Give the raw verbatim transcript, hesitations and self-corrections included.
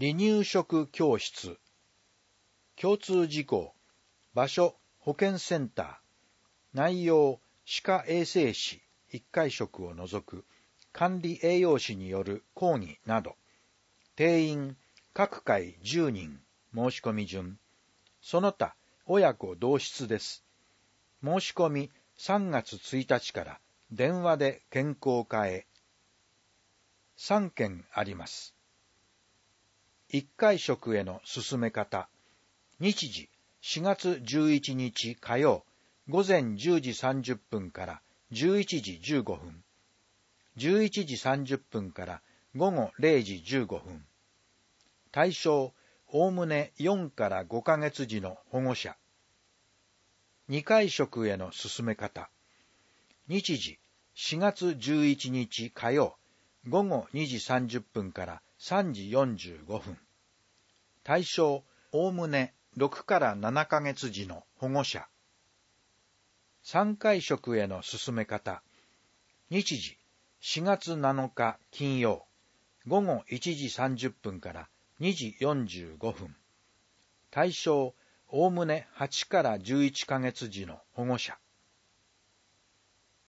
離乳食教室。共通事項。場所、保健センター。内容、歯科衛生士いっかい食を除く管理栄養士による講義など。定員、各回じゅうにん。申し込み順。その他、親子同室です。申し込みさんがつついたちから電話で健康課へ。さんけんあります。いっかい食への進め方。日時、しがつじゅういちにち火曜、午前じゅうじさんじゅっぷんからじゅういちじじゅうごふん。じゅういちじさんじゅっぷんから午後れいじじゅうごふん。対象、おおむねよんからごかげつじの保護者。にかい食への進め方。日時、しがつじゅういちにち火曜、午後にじさんじゅっぷんからさんじよんじゅうごふん。対象、おおむねろくからななかげつじの保護者。さんかい食への進め方。日時、しがつなのか金曜、午後いちじさんじゅっぷんからにじよんじゅうごふん。対象、おおむねはちからじゅういっかげつじの保護者。